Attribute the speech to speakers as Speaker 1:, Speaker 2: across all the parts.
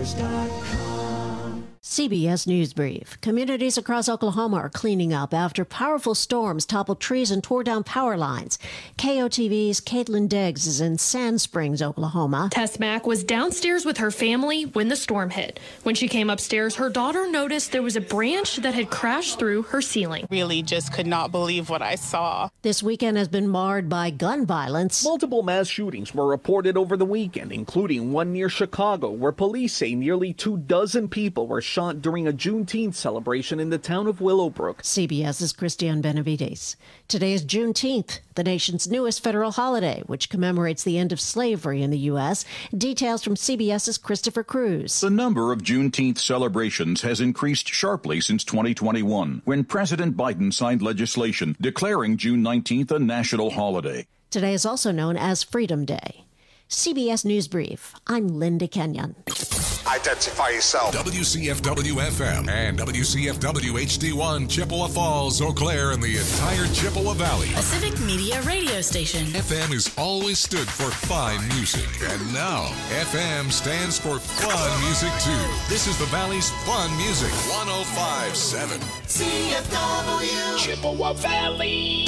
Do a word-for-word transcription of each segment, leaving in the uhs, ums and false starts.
Speaker 1: news dot com.
Speaker 2: C B S News Brief. Communities across Oklahoma are cleaning up after powerful storms toppled trees and tore down power lines. K O T V's Caitlin Deggs is in Sand Springs, Oklahoma.
Speaker 3: Tess Mack was downstairs with her family when the storm hit. When she came upstairs, her daughter noticed there was a branch that had crashed through her ceiling.
Speaker 4: Really just could not believe what I saw.
Speaker 2: This weekend has been marred by gun violence.
Speaker 5: Multiple mass shootings were reported over the weekend, including one near Chicago, where police say nearly two dozen people were shot during a Juneteenth celebration in the town of Willowbrook.
Speaker 2: CBS's Christiane Benavides. Today is Juneteenth, the nation's newest federal holiday, which commemorates the end of slavery in the U S. Details from CBS's Christopher Cruz.
Speaker 6: The number of Juneteenth celebrations has increased sharply since twenty twenty-one, when President Biden signed legislation declaring June nineteenth a national holiday.
Speaker 2: Today is also known as Freedom Day. C B S News Brief. I'm Linda Kenyon.
Speaker 7: Identify yourself.
Speaker 8: W C F W F M and W C F W H D one, Chippewa Falls, Eau Claire, and the entire Chippewa Valley.
Speaker 9: A civic media radio station.
Speaker 8: F M has always stood for fine music, and now F M stands for fun music too. This is the Valley's fun music. one oh five point seven
Speaker 1: C F W
Speaker 8: Chippewa Valley.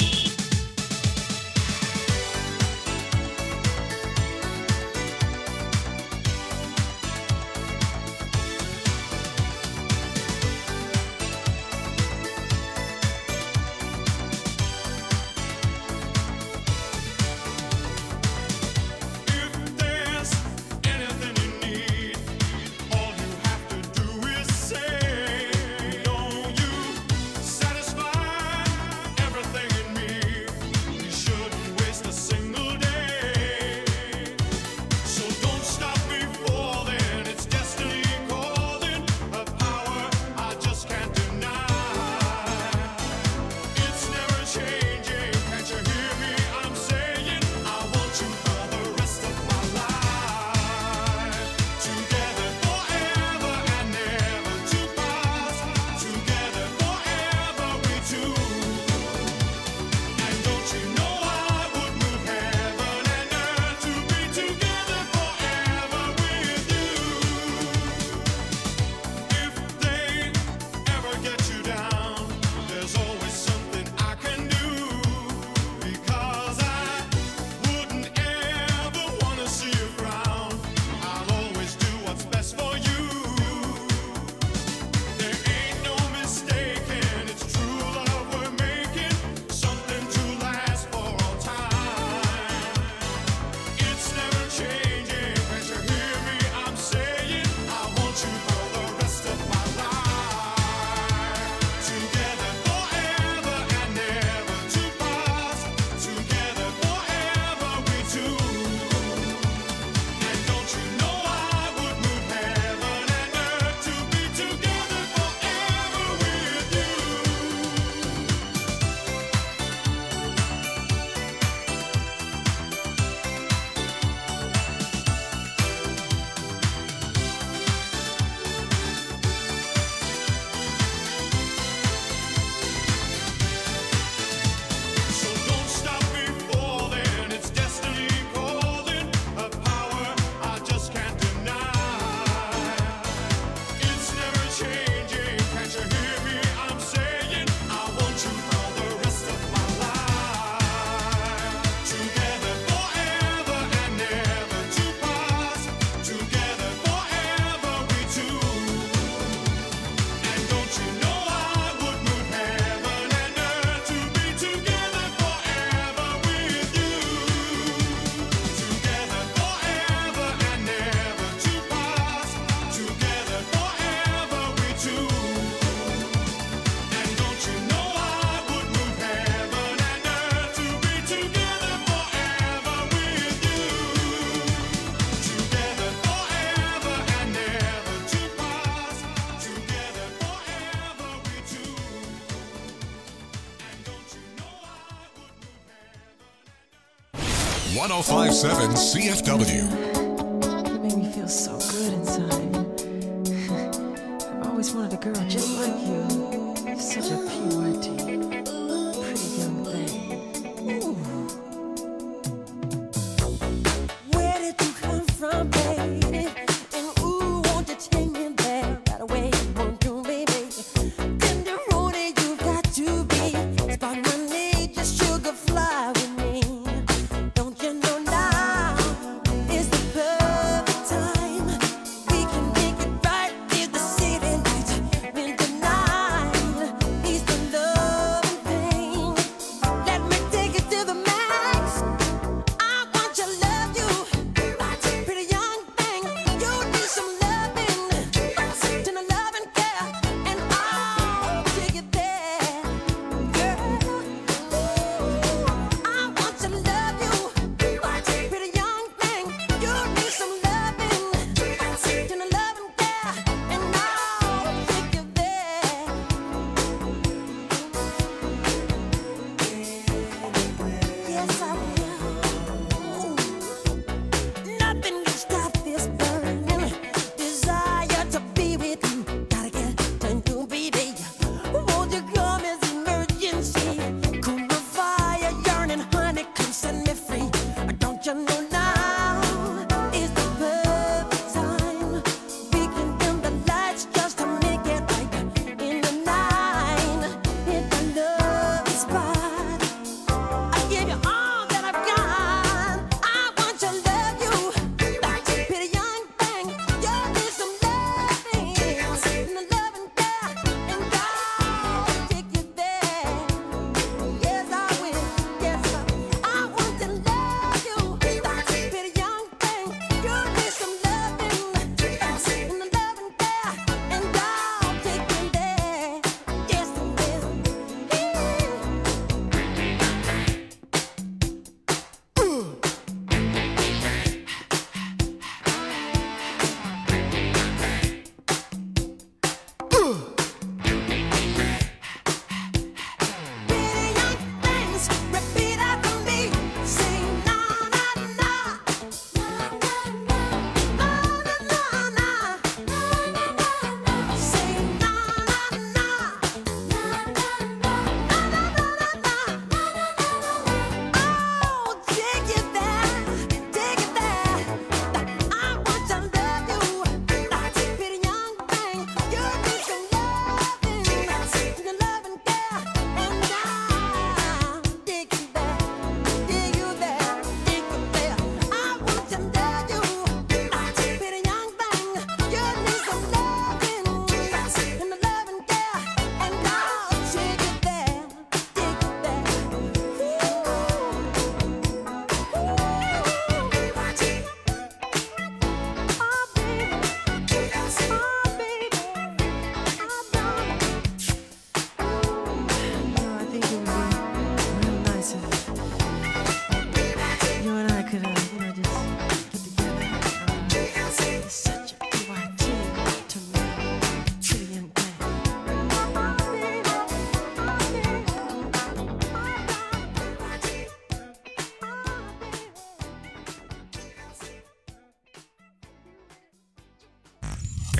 Speaker 8: one oh five point seven C F W.
Speaker 10: You make me feel so good inside. I've always wanted a girl just like you. You're such a purity, pretty young thing. Ooh. Where did you come from, baby? And ooh, won't you tell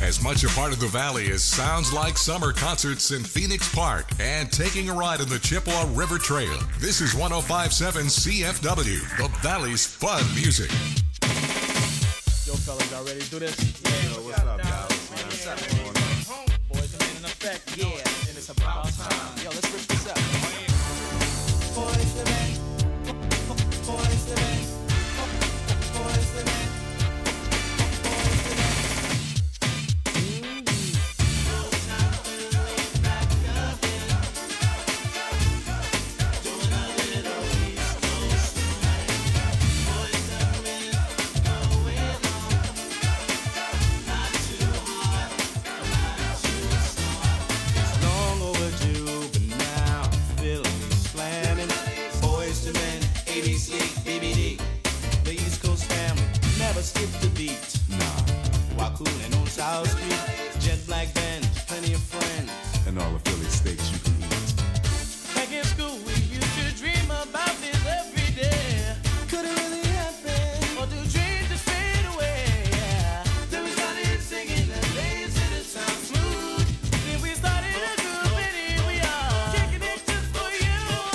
Speaker 8: as much a part of the Valley as sounds like summer concerts in Phoenix Park and taking a ride on the Chippewa River Trail. This is one oh five point seven C F W, the Valley's fun music.
Speaker 11: Yo, fellas, y'all ready to do this? Yeah. Yo, what's up, guys? What's up, man? Boys are in effect, yeah. And it's about time. Yo, let's rip this up. Boys the men. Boys the men. Boys the men. Skip the beat, nah. While coolin' on South Street, jet black band, plenty of friends, and all the Philly steaks you can eat. Back in school, we used to dream about this every day. Could it really happen, or do dreams just fade away? Yeah. Then we started singing that lazy to sound smooth. Then we started a group, and here we are, kicking it just for you.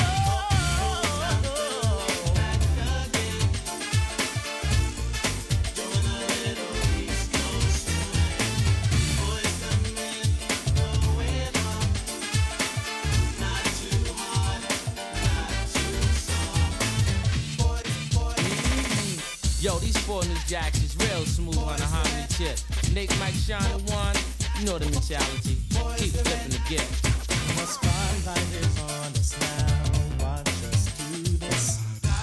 Speaker 11: Yo, these four new jacks is real smooth on a harmony tip. Nick, Mike, Sean, and Juan, you know the mentality. Keep flipping the gift. The spotlight is on us now. Watch us do this.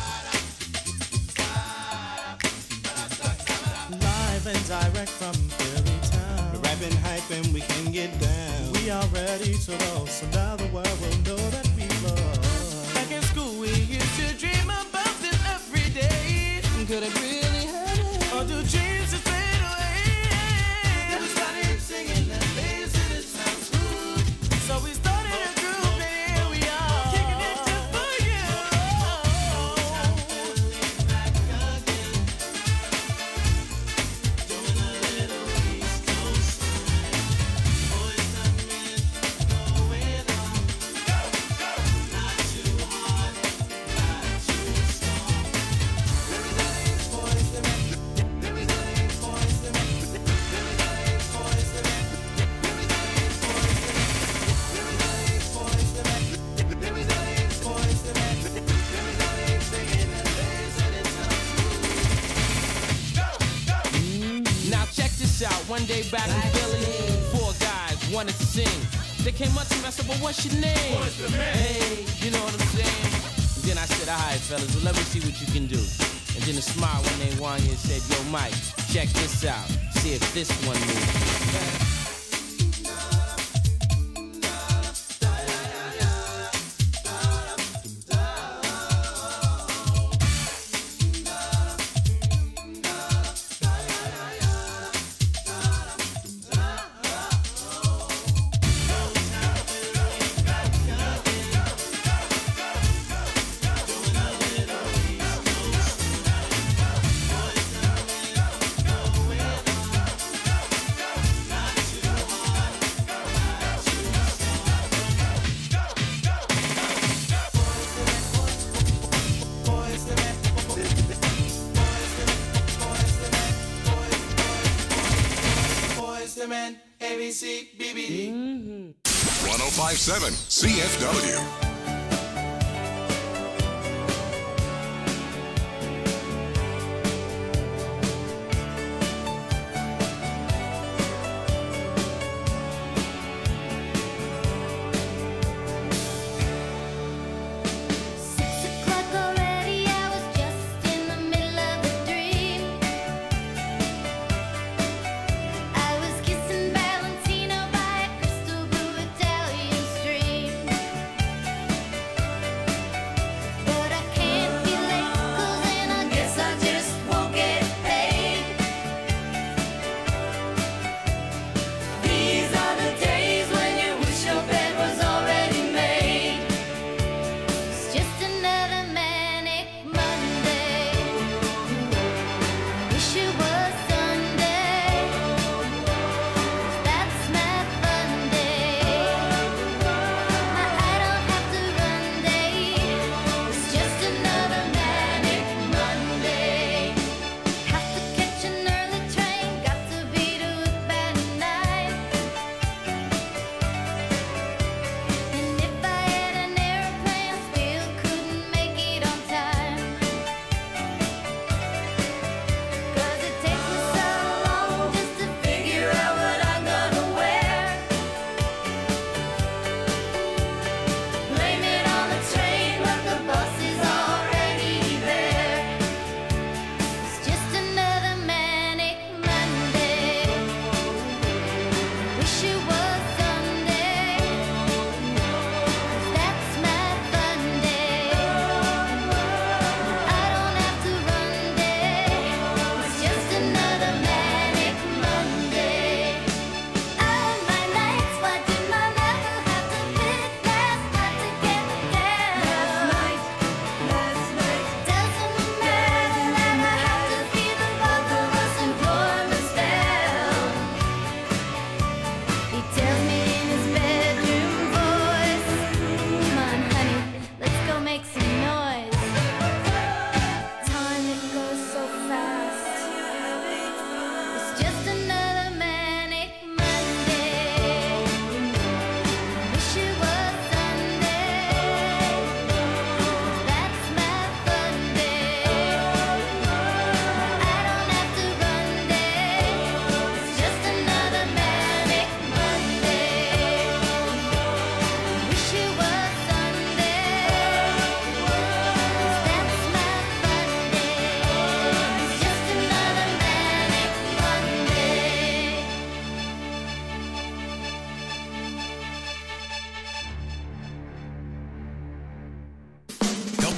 Speaker 11: Live and direct from Philly town. We're rapping, hyping, we can get down. We are ready to roll, so now the world will know that we love. Back in school, we used to dream about this every day. Could it really happen? Or do dreams just fade away? Then we started singing that lazy to sound smooth. So we started a group, and here we are, kicking it just for you. Back again, doing a little East Coast swing. Boys and men going on. Go, go. Not too hard, not too strong. Now check this out. One day back in Philly, four guys wanted to sing. They came up to me, I said, "Well, what's your name?" What's the man? Hey, you know what I'm saying? And then I said, "All right, fellas, well, let me see what you can do." And then a smile when they won and said, "Yo, Mike, check this out. See if this one moves." A B C, B B D.
Speaker 8: one oh five point seven C F W.
Speaker 12: Valentino by a crystal blue Italian stream.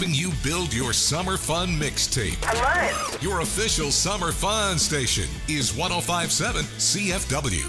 Speaker 8: helping you build your summer fun mixtape.
Speaker 12: I love it.
Speaker 8: Your official summer fun station is one oh five point seven C F W.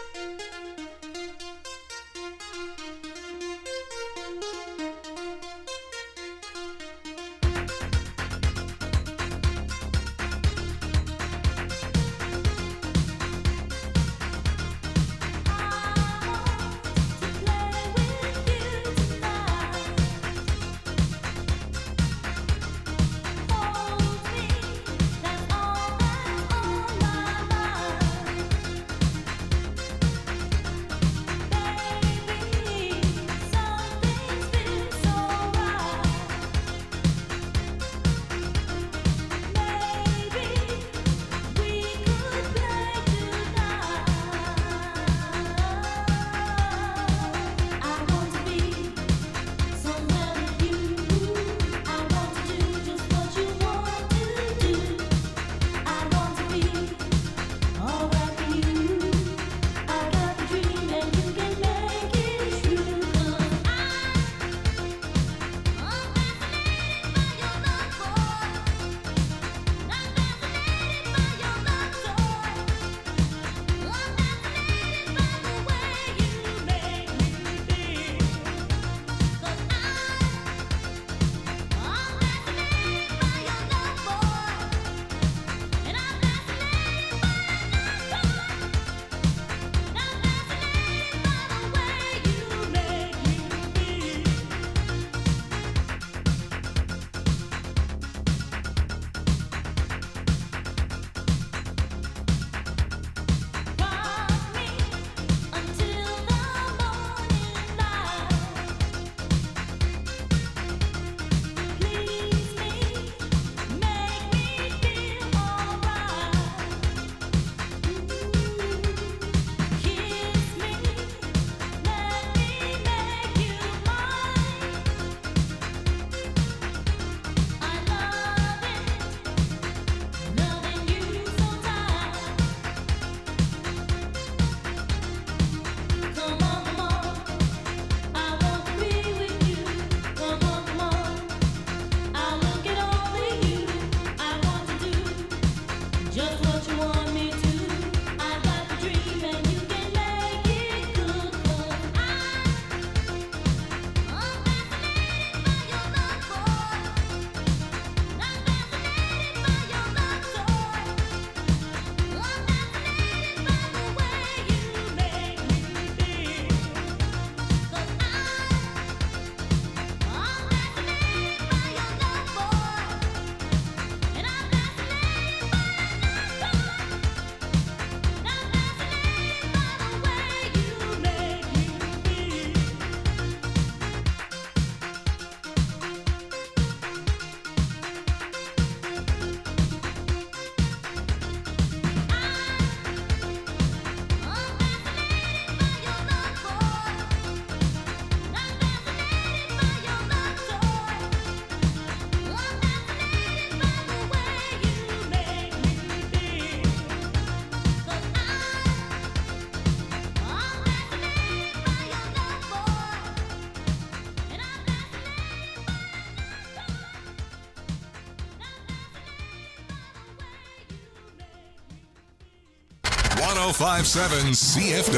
Speaker 8: one oh five point seven C F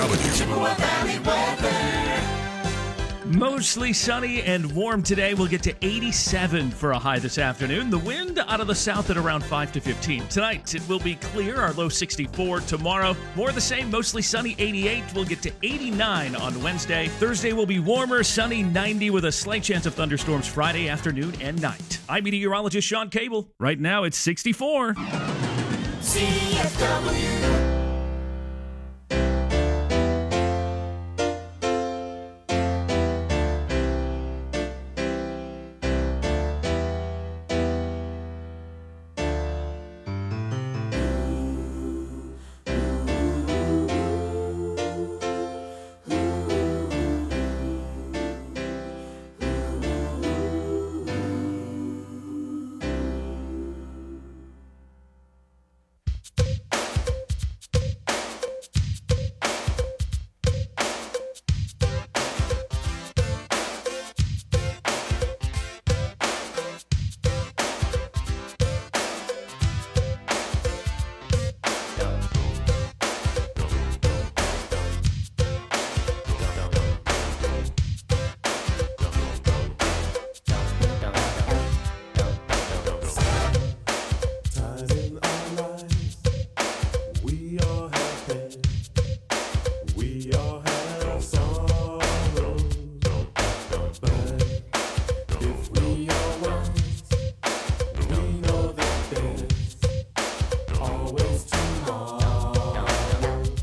Speaker 8: W.
Speaker 13: Mostly sunny and warm today. We'll get to eighty-seven for a high this afternoon. The wind out of the south at around five to fifteen. Tonight, it will be clear. Our low sixty-four. Tomorrow, more of the same. Mostly sunny, eighty-eight. We'll get to eighty-nine on Wednesday. Thursday will be warmer, sunny, ninety with a slight chance of thunderstorms Friday afternoon and night. I'm meteorologist Sean Cable. Right now, it's sixty-four.
Speaker 1: C F W.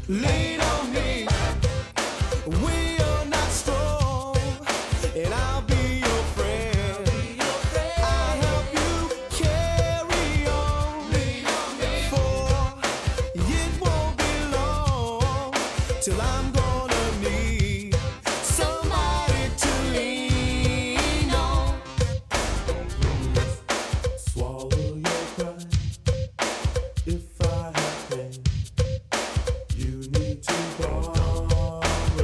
Speaker 11: Lean on me. We are not strong, and I'll be your friend. I'll help you carry on. For it won't be long till I'm gonna need somebody to lean on. Swallow your pride. If I have pain, you need to borrow.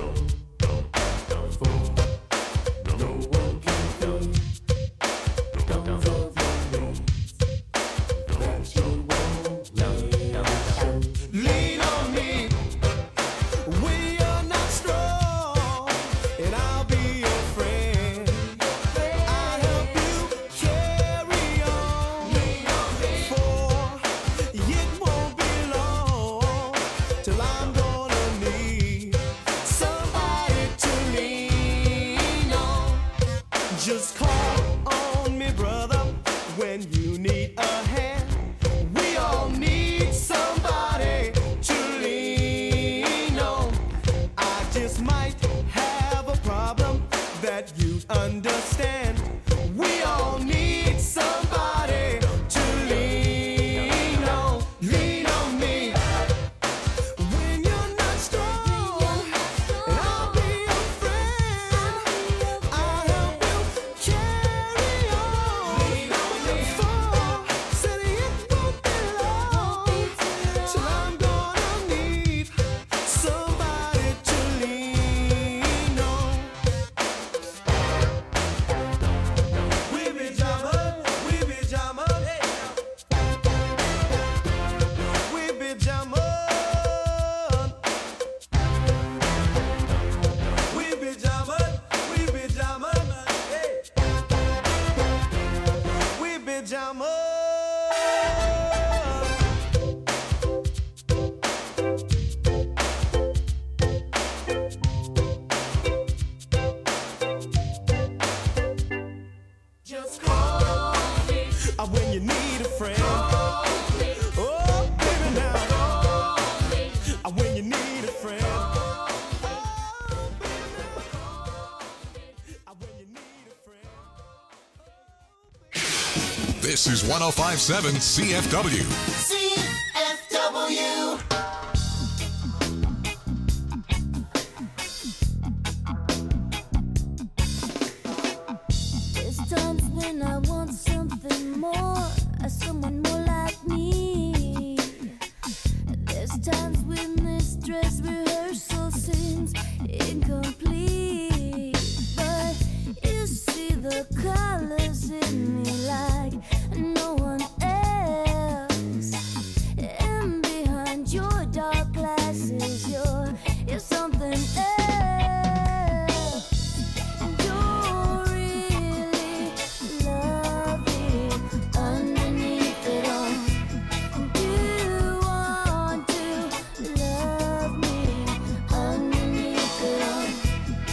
Speaker 11: For no one can fill those of your needs that you won't lean. Lean on me. We are not strong, and I'll be your friend. I'll help you carry on. For it won't be long till I'm gonna need somebody to lean on. Just call on me, brother, when you need a hand. We all need somebody to lean on. I just might have a problem that you'd understand. We all need somebody to lean on. Lean on me when you're not strong, and I'll be your friend. I'll help you carry on. Lean on me. For said it won't be long till I'm gonna need somebody to lean on. We be jamming, we be jamming, we be jamming, we be jamming, we be jamming, we be jamming. Just call me uh, when you need a friend. Call me. Oh, baby, now. Call me uh, when you need a friend. Oh, baby, now. Call me uh, when you need a friend.
Speaker 8: This is one oh five point seven C F W.
Speaker 1: C F W.
Speaker 12: There's times when I want something more, someone more like me. There's times when this dress rehearsal seems incomplete. But you see the colors in me like no one else. And behind your dark glasses, you're, you're something else. You're really lovely underneath it all. Do you want to love me underneath it all?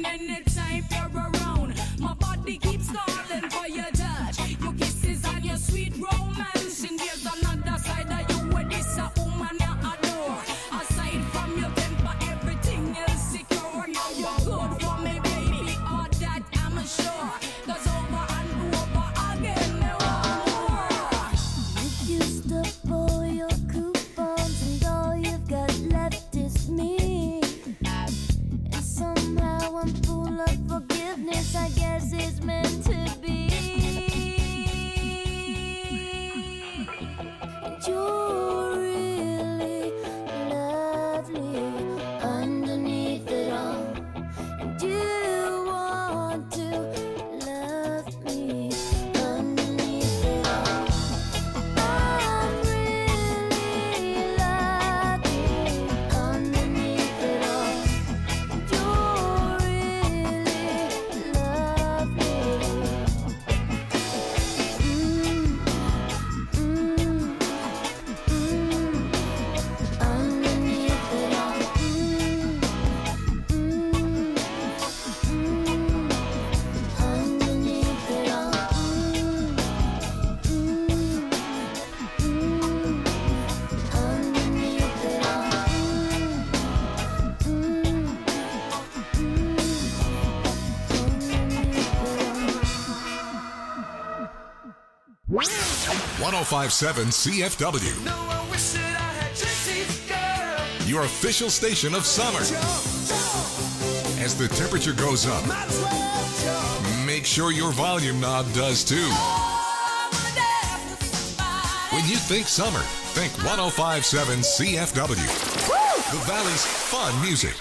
Speaker 14: feeling anytime you're around. My body keeps calling for your touch, your kisses and your sweet romance. And there's another side of you where this a woman you adore. Aside from your temper, everything else secure. Now you're good for me, baby, all that I'm sure. 'Cause over and over again, there are more.
Speaker 12: You used to pull your coupons and all you've got left is me. And somehow I'm full of forgiveness, I guess it's meant to be. And you're really lovely underneath it all. And you want to love me underneath it all. I'm really lucky underneath it all. You're really lovely. Mm, mm, mm, underneath it all. Mm, mm, mm, underneath it all. Mm, mm, mm, underneath it all.
Speaker 8: one oh five point seven C F W. Your official station of summer. As the temperature goes up, make sure your volume knob does too. When you think summer, think one oh five point seven C F W. The Valley's fun music.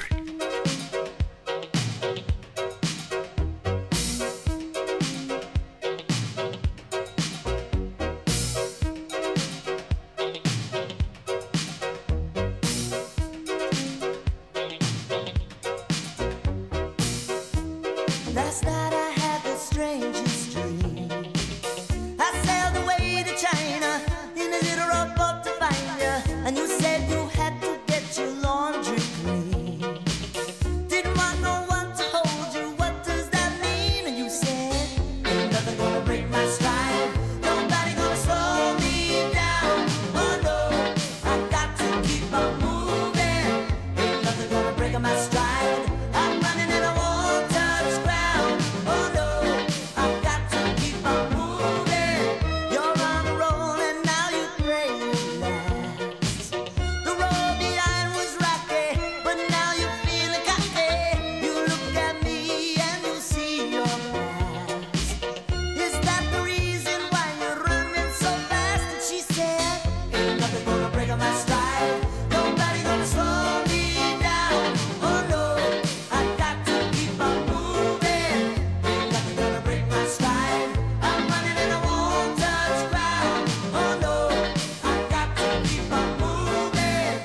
Speaker 15: Last night I had the strangest dream. I sailed away to China in a little rowboat to find you, and you said you had to get your laundry clean. Didn't want no one to hold you. What does that mean? And you said, ain't nothing gonna break my stride. Nobody gonna slow me down. Oh no, I got to keep on moving. Ain't nothing gonna break my stride. I'm running and I won't touch ground. Oh no, I've got to keep on moving. You're on a roll and now you pray it lasts. The road behind was rocky, but now you're feeling cocky. You look at me and you see your past. Is that the reason why you're running so fast? And she said, ain't nothing gonna break on my stride. Nobody gonna slow me down. Oh no, I got to keep on moving. Ain't nothing gonna break my stride. I'm running and I won't touch ground. Oh no, I got to keep on moving.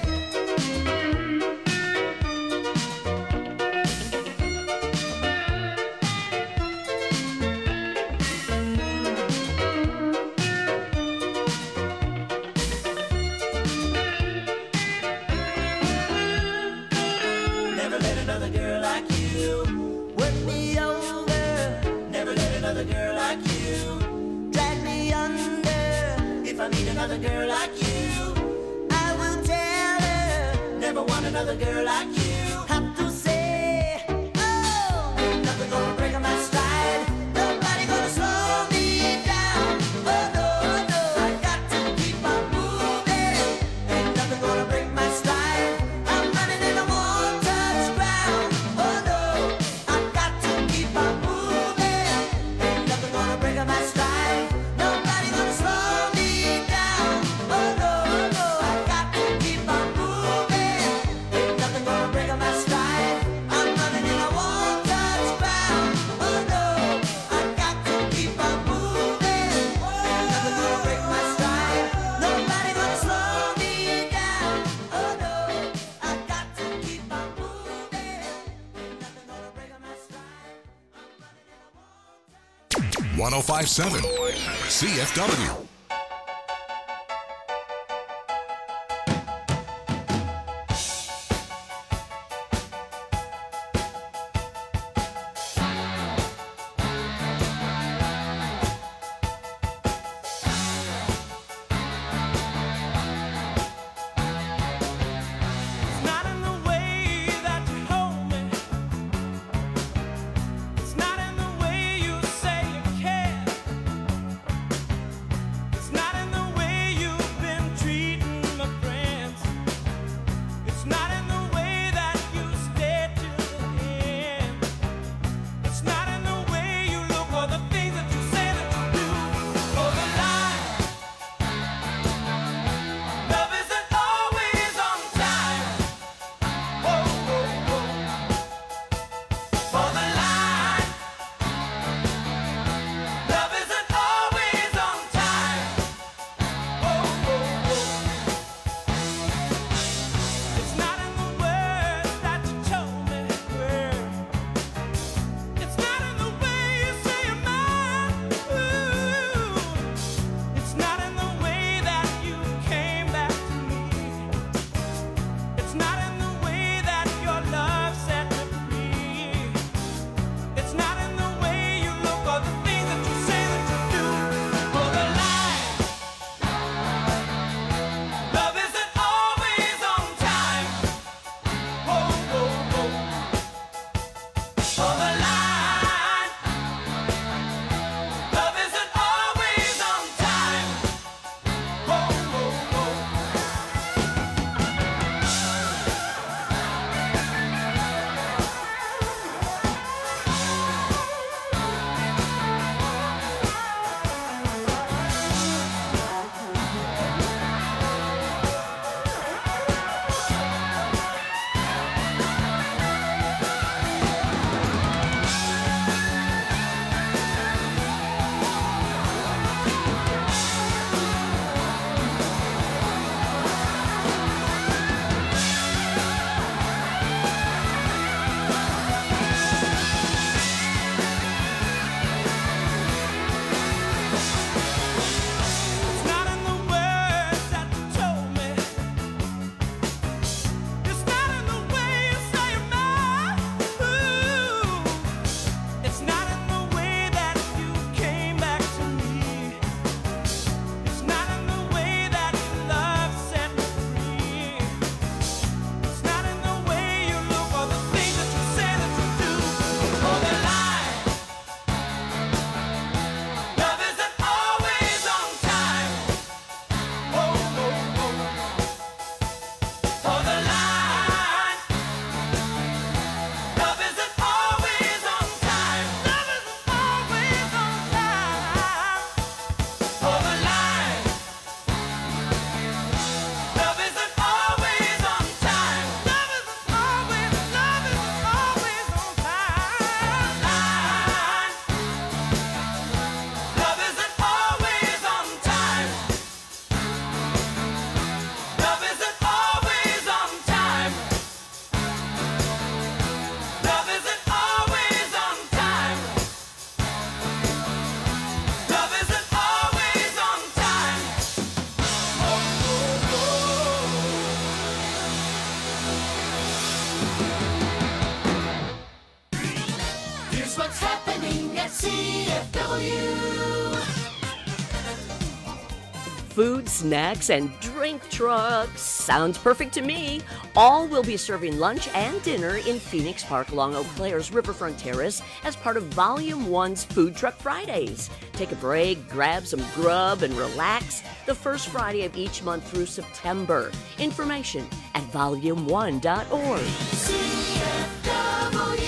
Speaker 15: Never let another girl like you work me over. Never let another girl like you drag me under. If I meet another girl like you, I will tell her. Never want another girl like you. Have to say, oh, ain't nothing gonna break on my stride. Nobody gonna slow me down. Oh no, no, I got to keep on moving. Ain't nothing gonna break my stride. I'm running and I won't touch ground. Oh no, I got to keep on moving. Ain't nothing gonna break my stride. Nobody gonna slow me down. Oh no, no, I got to keep on moving. Ain't nothing gonna break my stride. I'm running and I won't touch ground. Oh no, I got to keep on moving. Ain't nothing gonna break my stride. Nobody gonna slow me down. Oh no, I got to keep on moving. Ain't nothing gonna break my stride.
Speaker 8: one oh five point seven C F W.
Speaker 1: C F W.
Speaker 16: Food, snacks, and drink trucks. Sounds perfect to me. All will be serving lunch and dinner in Phoenix Park along Eau Claire's Riverfront Terrace as part of Volume one's Food Truck Fridays. Take a break, grab some grub, and relax the first Friday of each month through September. Information at volume one dot org.
Speaker 1: C F W.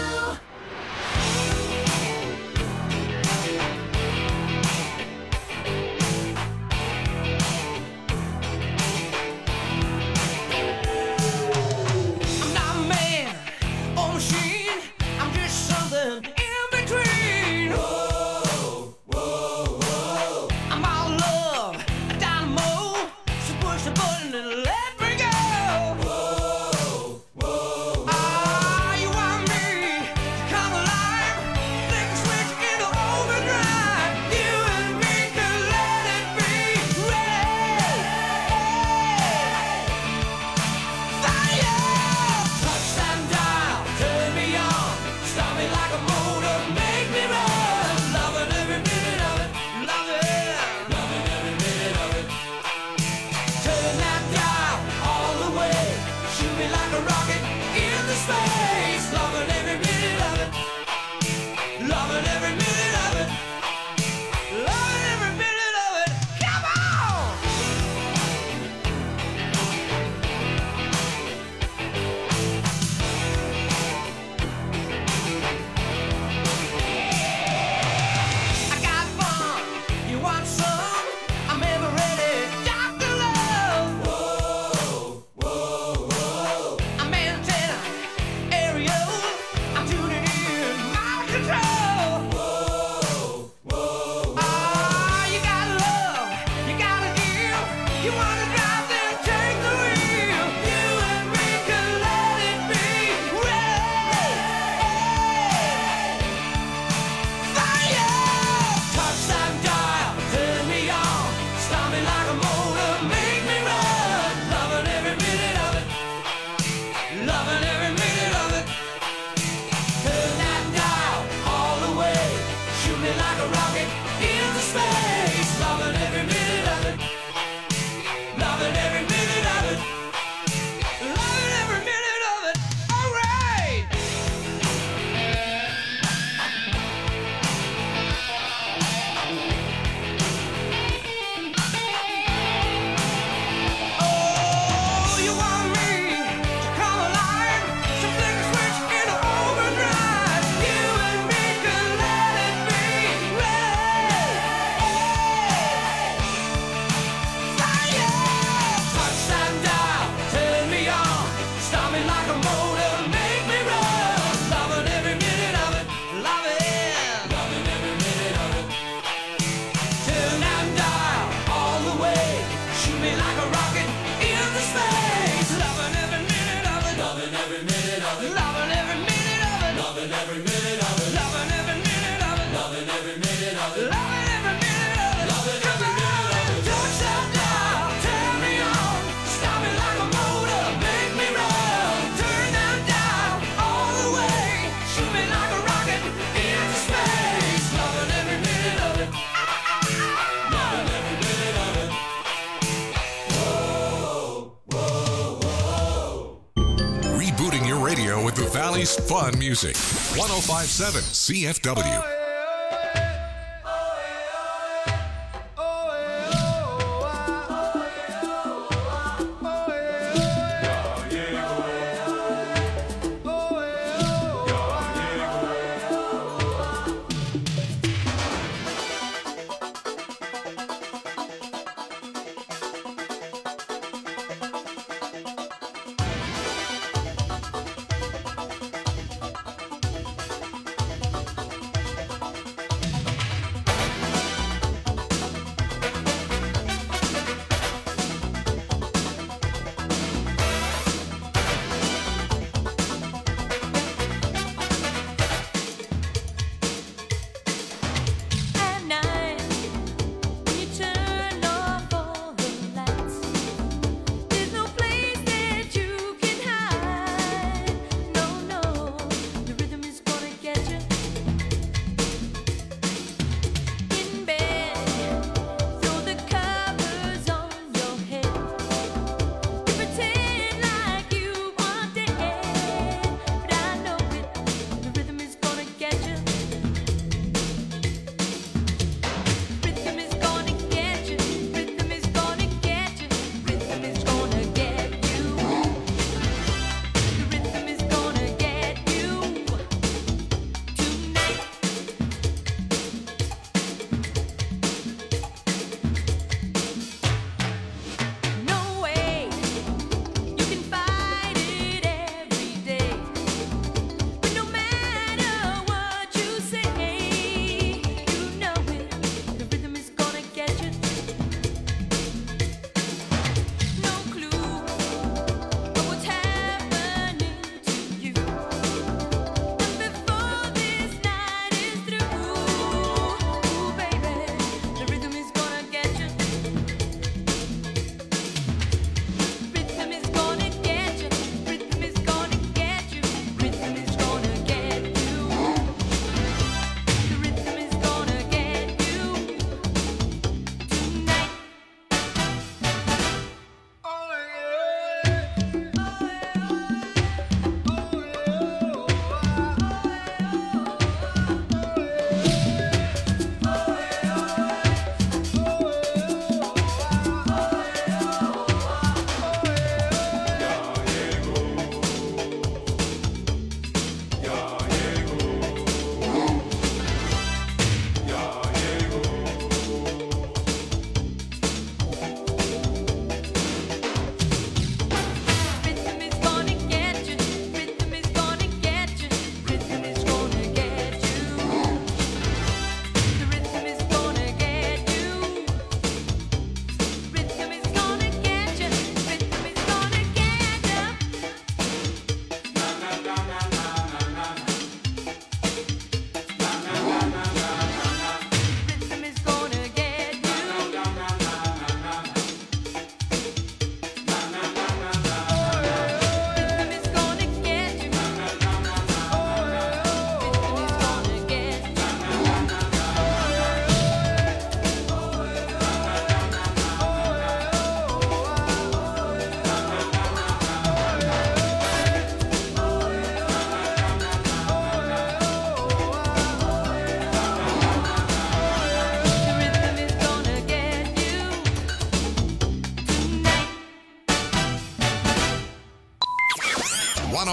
Speaker 8: With the Valley's fun music. one oh five point seven C F W.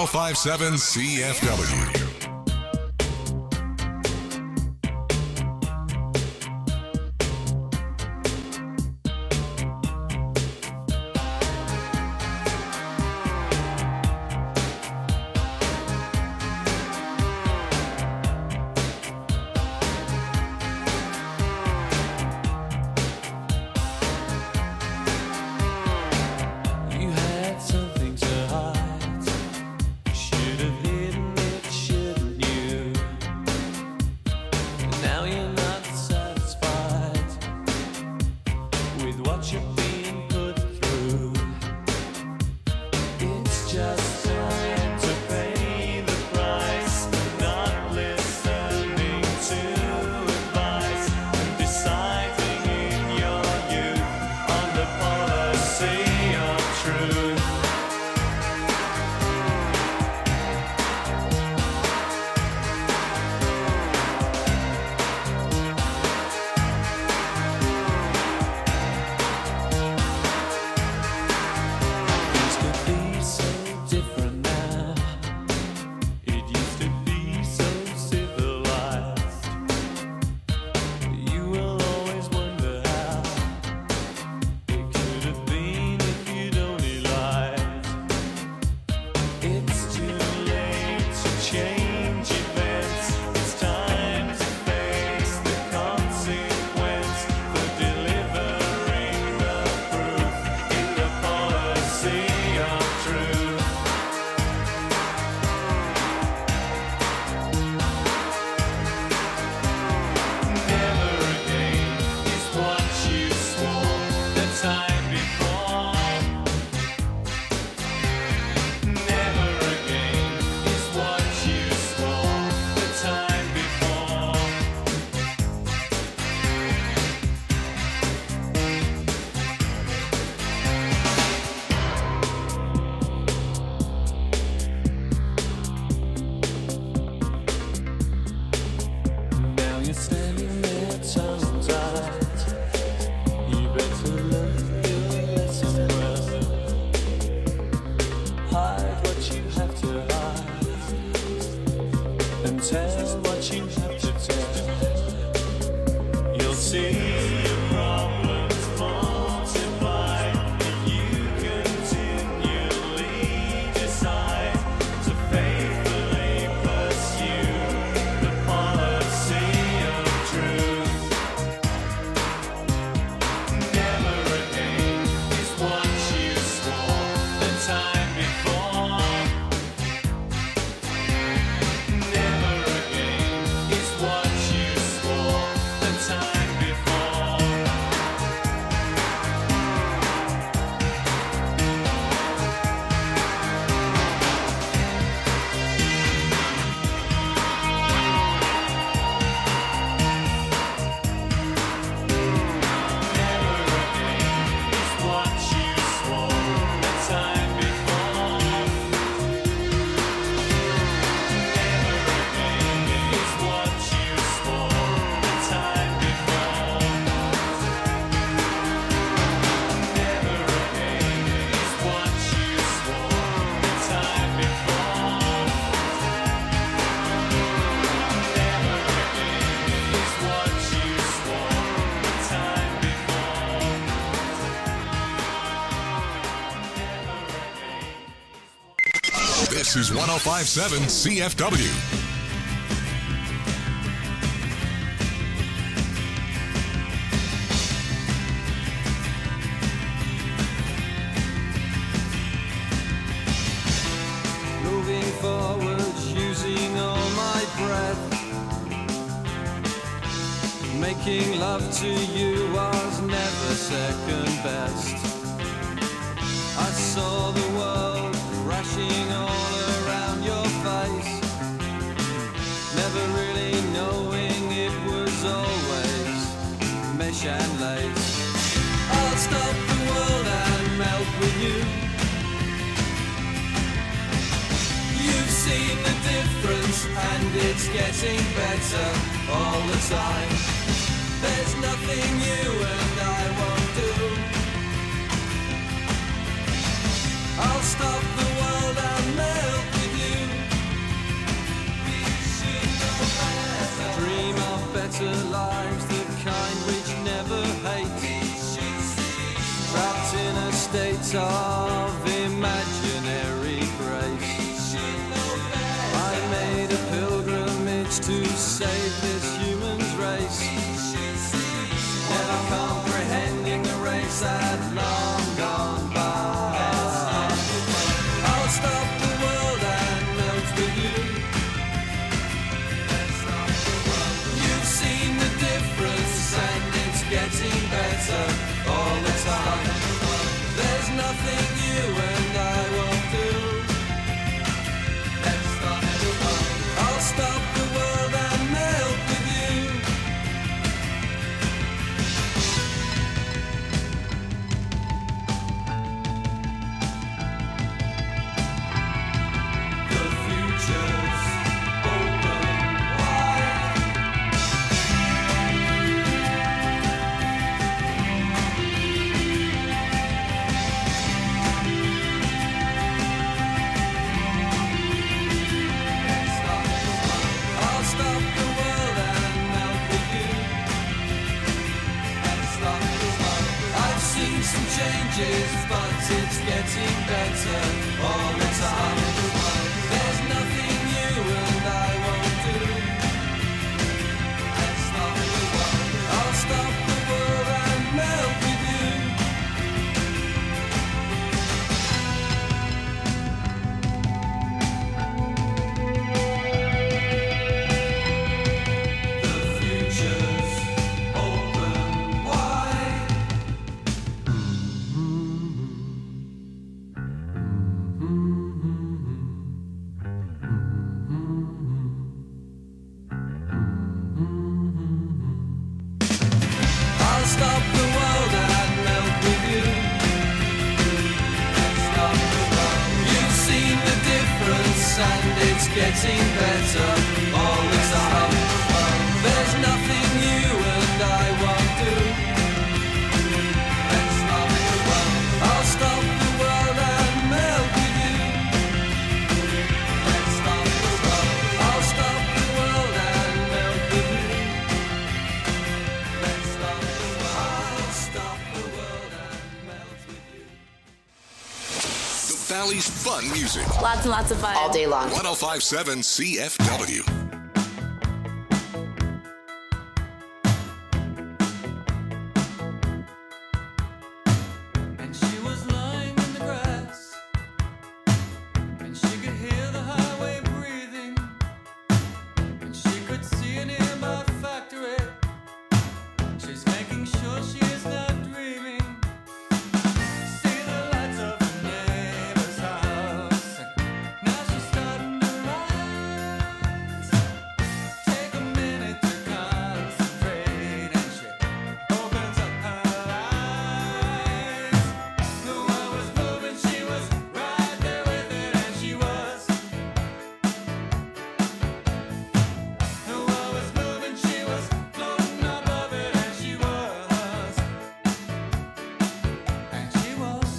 Speaker 8: five seven C F W.
Speaker 11: You had something to hide. Should have hidden it, shouldn't you? Now you're not satisfied with what you're being put through. It's just time to pay the price, not listening to advice, and deciding in your youth on the policy of truth. Things could be so different now. It used to be so civilized. You will always wonder how it could have been if you'd only lied. It's too late to change events. It's time to face the consequence for delivering the proof in the policy of truth. Never again is what you swore the time before. Never again is what you swore the time before. Now you're standing there tongue-tied. You better learn your lesson well. Hide what you have to hide, and tell what you have to tell. You'll see your problems multiply if you continually decide to faithfully pursue the policy of truth. Never again is what you swore the time before. Never again is what you swore the time before. Never again is what you swore the time before. Never again is what you swore the time before. Never again is what you swore the time before. Never again is what you swore the time before.
Speaker 8: This is one oh five point seven C F W.
Speaker 11: Moving forward, using all my breath. Making love to you was never second best. I saw the world crashing all around your face, never really knowing it was always mesh and lace. I'll stop the world and melt with you. You've seen the difference and it's getting better all the time. There's nothing you and I won't do. I'll stop the world and melt with you.
Speaker 17: better lives, the kind which never hate. Trapped in a state of imaginary grace. I made a pilgrimage to save this human's race. Never comprehending the race had long gone by. I'll stop the world and melt with you. You've seen the difference and it's getting better all the time. There's nothing you and I won't do. I'll stop the world and melt with you. The future's open wide. I'll stop the world and melt with you. I've seen some changes, but it's getting better all the time. There's nothing you and I won't do. I'll stop the world and melt with you. The future's open wide. I'll stop the world and melt with you. You've seen the difference and it's getting better all the time. There's nothing you and I won't do. I'll stop the world and melt with you. I'll stop the world and melt with you. I'll stop the world and melt with you.
Speaker 8: The Valley's fun music.
Speaker 18: Lots and lots of fun. All day long.
Speaker 8: ten fifty-seven C F W.
Speaker 17: And she was lying in the grass, and she could hear the highway breathing, and she could see a nearby factory. She's making sure she is not dreaming. See the lights of her neighbor's house, and now she's starting to rise. Take a minute to concentrate, and she opens up her eyes. The world was moving, she was right there with it, and she was. The world was moving, she was floating above it, and she was. And she was.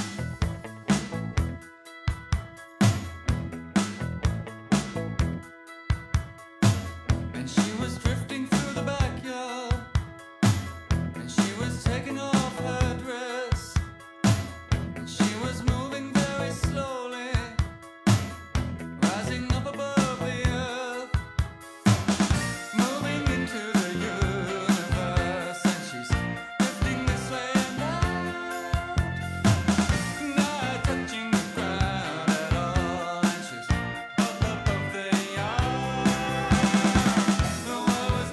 Speaker 17: And she was drifting through the backyard, and she was taking off her dress, and she was moving very slowly, rising up above the earth, moving into the universe, and she's drifting this way and out, not touching the ground at all, and she's up above the yard. The world was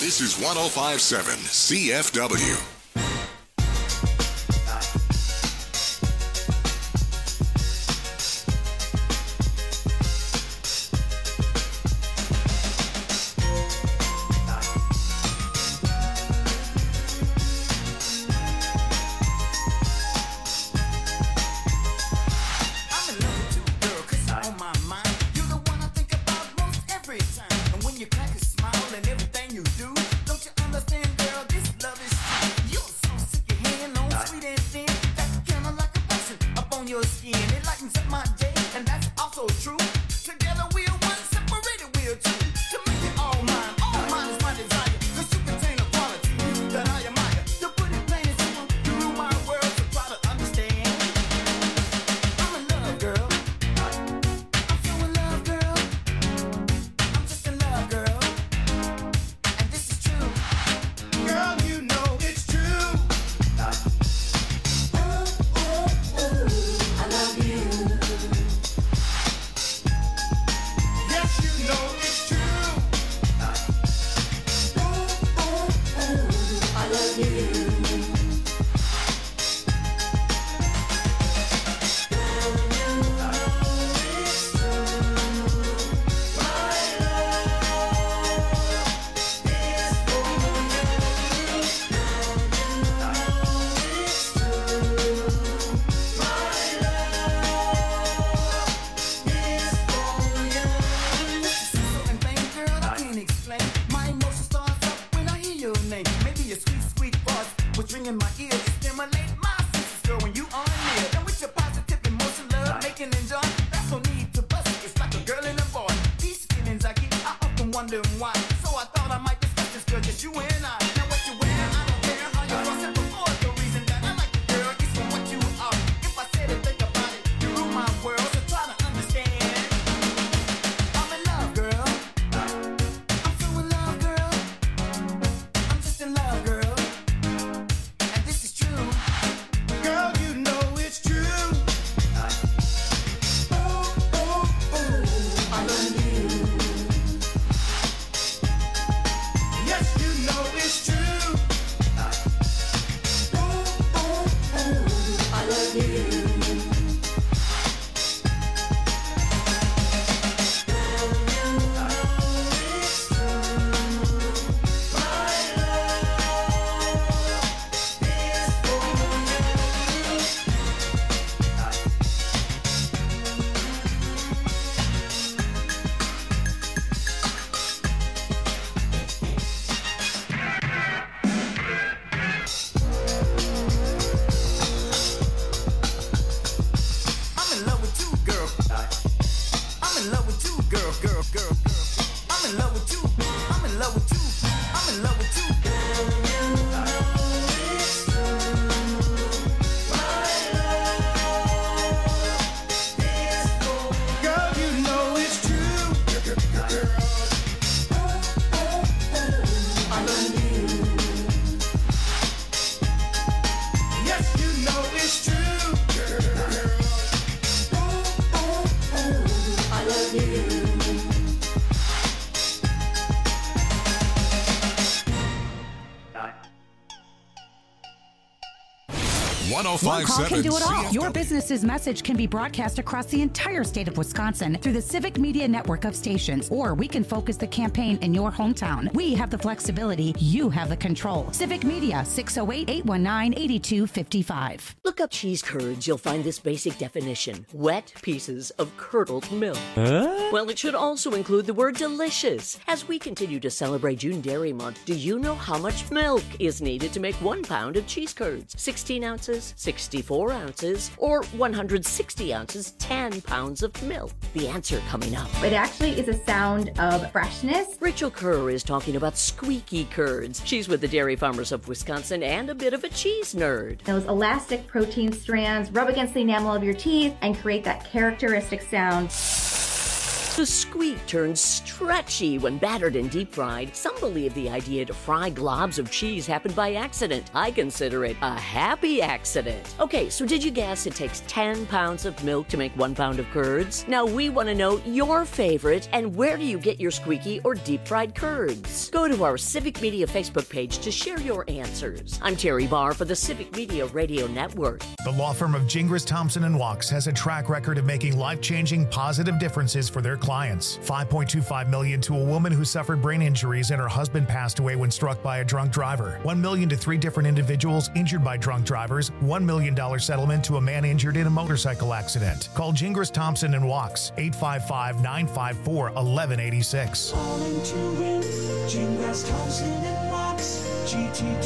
Speaker 8: This is one oh five point seven C F W.
Speaker 19: One call can do it all. Your business's message can be broadcast across the entire state of Wisconsin through the Civic Media network of stations, or we can focus the campaign in your hometown. We have the flexibility. You have the control. Civic Media, six oh eight, eight one nine, eight two five five.
Speaker 16: Look up cheese curds. You'll find this basic definition. Wet pieces of curdled milk.
Speaker 13: Huh?
Speaker 16: Well, it should also include the word delicious. As we continue to celebrate June Dairy Month, do you know how much milk is needed to make one pound of cheese curds? sixteen ounces, sixty-four ounces, or one hundred sixty ounces, ten pounds of milk? The answer coming up.
Speaker 20: It actually is a sound of freshness.
Speaker 16: Rachel Kerr is talking about squeaky curds. She's with the Dairy Farmers of Wisconsin and a bit of a cheese nerd.
Speaker 20: Those elastic protein strands rub against the enamel of your teeth and create that characteristic sound.
Speaker 16: The squeak turns stretchy when battered and deep fried. Some believe the idea to fry globs of cheese happened by accident. I consider it a happy accident. Okay, so did you guess it takes ten pounds of milk to make one pound of curds? Now we want to know your favorite and where do you get your squeaky or deep fried curds? Go to our Civic Media Facebook page to share your answers. I'm Terry Barr for the Civic Media Radio Network.
Speaker 21: The law firm of Gingras, Thompson and Wachs has a track record of making life-changing positive differences for their clients. five point two five million dollars to a woman who suffered brain injuries and her husband passed away when struck by a drunk driver. one million dollars to three different individuals injured by drunk drivers. one million dollars settlement to a man injured in a motorcycle accident. Call Gingras, Thompson and Wachs, eight five five, nine five four, one one eight six.
Speaker 1: Calling to win, Gingras, Thompson and Wachs, G T